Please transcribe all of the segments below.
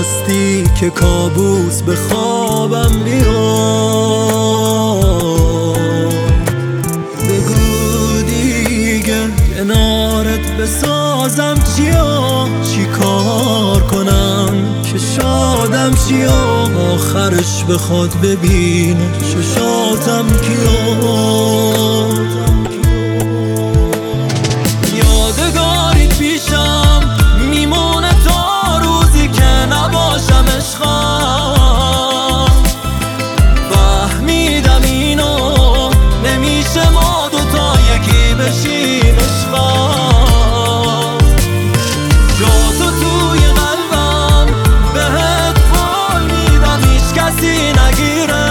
خواستی که کابوس به خوابم بیاد، بگو دیگه کنارت بسازم چیا، چی کار کنم که شادم چیا، آخرش بخواد ببینه چشاتم کیا. یادگاریت پیشم میمونه تا روزی که نباشم عشقم، فهمیدم اینو نمیشه ما دوتا یکی بشیم عشقم. جا تو توی قلبم بهت قول میدم هیچ کسی نگیره،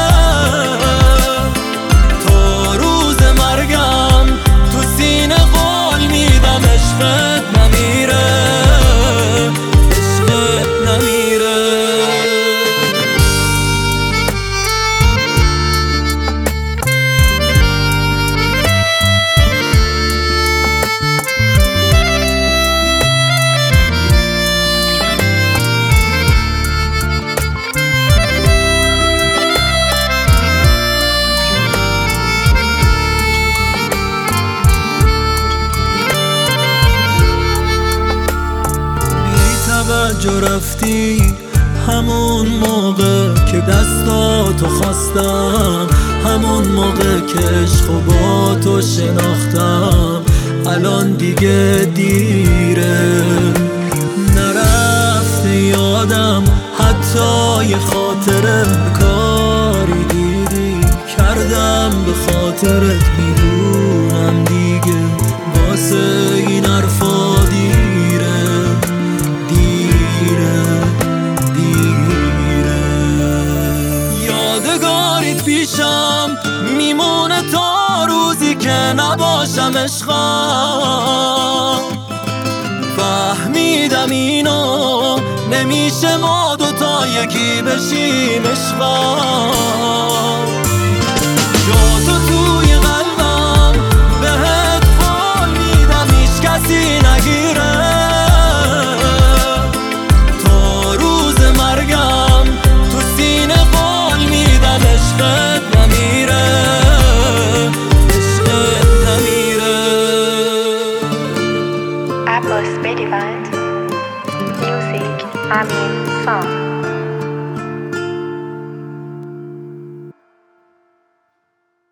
تا روز مرگم تو سینه قول میدم عشقت نمیره، عشقت نمیره. جو رفتی همون موقع که دستاتو خواستم، همون موقع که عشق و با تو شناختم. الان دیگه دیره، نرفته یادم حتی یه خاطره، کاری دیدی کردم به خاطرت، میدونم دیگه واسه این حرفا دیره. یادگاریت پیشم میمونه تا روزی که نباشم عشقم، فهمیدم اینو نمیشه ما دوتا یکی بشیم عشقم. جا تو توی قلبم بهت قول میدم هیچ کسی نگیره، تا روز مرگم تو سینه قول میدم عشقت نمیره، عشقت نمیره. Abbas Bedivant Music Amin Song.